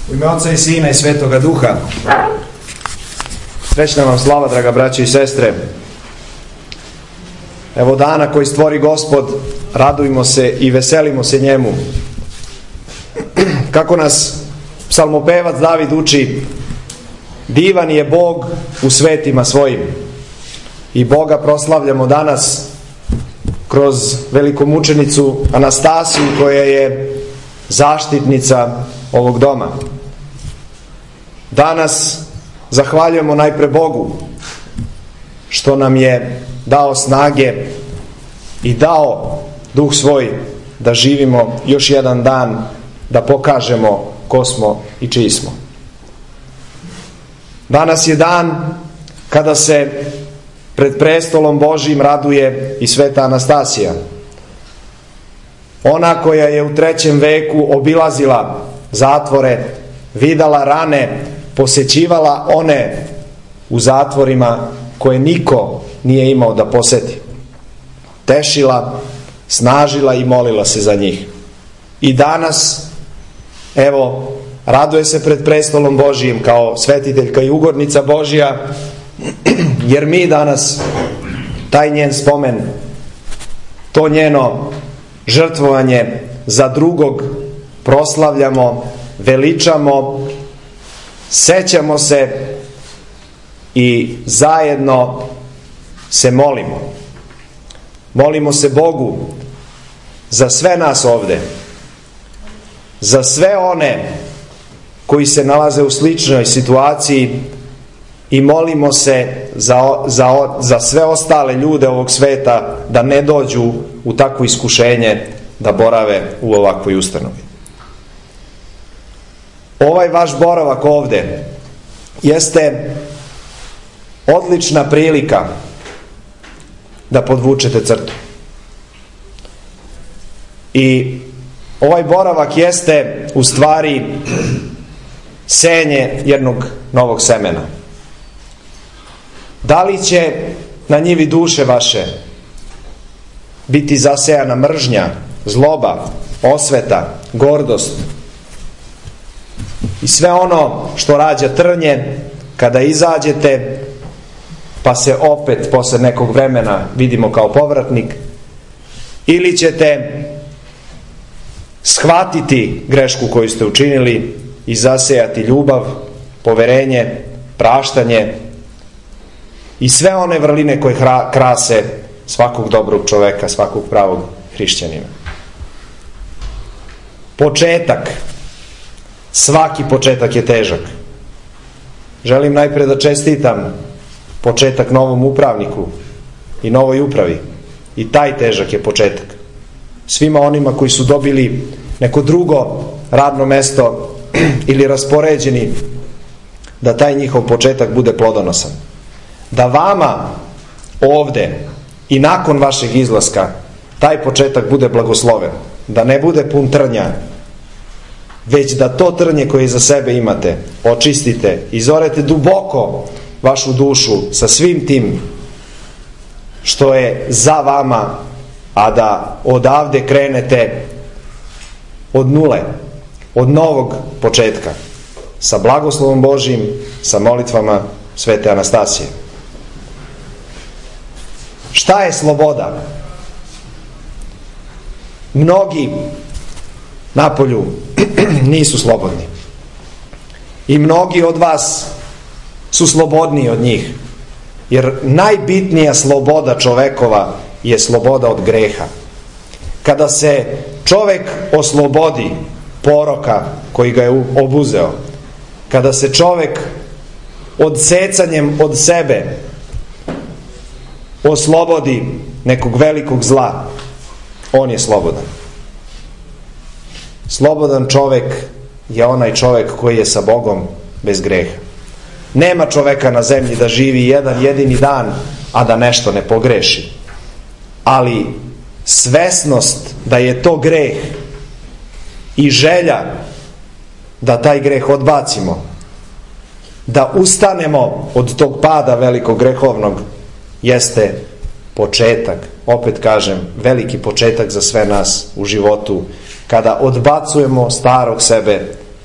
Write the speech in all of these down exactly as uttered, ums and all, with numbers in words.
U ime Oca i Sina i Svetoga Duha. Srećna vam slava, draga braće i sestre. Evo dana koji stvori Gospod, radujmo se i veselimo se njemu. Kako nas psalmopevac David uči, divan je Bog u svetima svojim. I Boga proslavljamo danas kroz velikomučenicu Anastasiju, koja je zaštitnica ovog doma. Danas zahvaljujemo najpre Bogu što nam je dao snage i dao Duh svoj da živimo još jedan dan, da pokažemo ko smo i čiji smo. Danas je dan kada se pred prestolom Božjim raduje i sveta Anastasija. Ona koja je u trećem veku obilazila zatvore, videla rane, posećivala one u zatvorima koje niko nije imao da poseti. Tešila, snažila i molila se za njih. I danas, evo, raduje se pred prestolom Božjim kao svetiteljka i ugodnica Božja, jer mi danas taj njen spomen, to njeno žrtvovanje za drugog proslavljamo, veličamo, sećamo se i zajedno se molimo. Molimo se Bogu za sve nas ovde, za sve one koji se nalaze u sličnoj situaciji, i molimo se za, za, za sve ostale ljude ovog sveta da ne dođu u takvo iskušenje da borave u ovakvoj ustanovi. Ovaj vaš boravak ovde jeste odlična prilika da podvučete crtu. I ovaj boravak jeste u stvari senje jednog novog semena. Da li će na njivi duše vaše biti zasejana mržnja, zloba, osveta, gordost i sve ono što rađa trnje kada izađete pa se opet posle nekog vremena vidimo kao povratnik, ili ćete shvatiti grešku koju ste učinili i zasejati ljubav, poverenje, praštanje i sve one vrline koje krase svakog dobrog čoveka, svakog pravog hrišćanina. Početak, svaki početak je težak. Želim najpre da čestitam početak novom upravniku i novoj upravi. I taj težak je početak. Svima onima koji su dobili neko drugo radno mesto ili raspoređeni, da taj njihov početak bude plodonosan. Da vama ovde i nakon vašeg izlaska taj početak bude blagosloven, da ne bude pun trnja, već da to trnje koje za sebe imate očistite, izorete duboko vašu dušu sa svim tim što je za vama, a da odavde krenete od nule, od novog početka, sa blagoslovom Božjim, sa molitvama svete Anastasije. Šta je sloboda? Mnogi napolju nisu slobodni. I mnogi od vas su slobodniji od njih. Jer najbitnija sloboda čovekova je sloboda od greha. Kada se čovek oslobodi poroka koji ga je obuzeo, kada se čovek odsecanjem od sebe oslobodi nekog velikog zla, on je slobodan. Slobodan čovek je onaj čovek koji je sa Bogom bez greha. Nema čoveka na zemlji da živi jedan jedini dan, a da nešto ne pogreši. Ali svesnost da je to greh i želja da taj greh odbacimo, da ustanemo od tog pada velikog grehovnog, jeste početak, opet kažem, veliki početak za sve nas u životu, kada odbacujemo starog sebe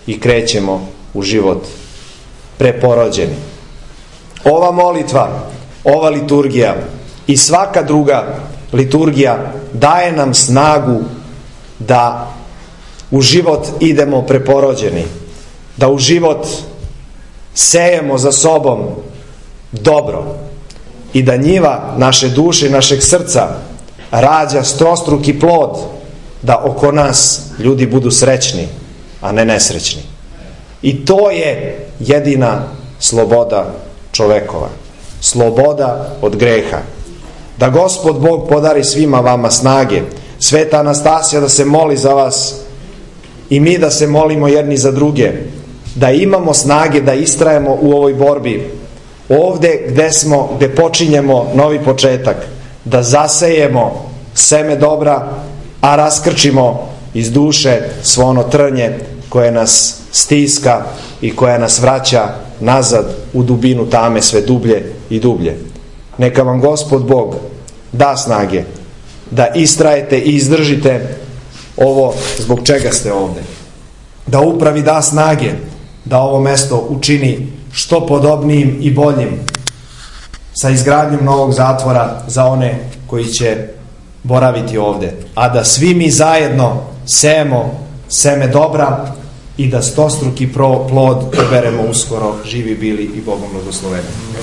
i krećemo u život preporođeni. Ova molitva, ova liturgija i svaka druga liturgija daje nam snagu da u život idemo preporođeni, da u život sejemo za sobom dobro i da njiva naše duše i našeg srca rađa strostruki plod, da oko nas ljudi budu srećni, a ne nesrećni. I to je jedina sloboda čovekova. Sloboda od greha. Da Gospod Bog podari svima vama snage. Sveta Anastasija da se moli za vas i mi da se molimo jedni za druge. Da imamo snage da istrajemo u ovoj borbi. Ovde gde smo, gde počinjemo novi početak. Da zasejemo seme dobra, a raskrčimo iz duše svo ono trnje koje nas stiska i koja nas vraća nazad u dubinu tame sve dublje i dublje. Neka vam Gospod Bog da snage da istrajete i izdržite ovo zbog čega ste ovde. Da upravi da snage da ovo mesto učini što podobnijim i boljim sa izgradnjom novog zatvora za one koji će boraviti ovde. A da svi mi zajedno sejemo seme dobra i da stostruki plod poberemo uskoro, živi bili i Bogom blagosloveni.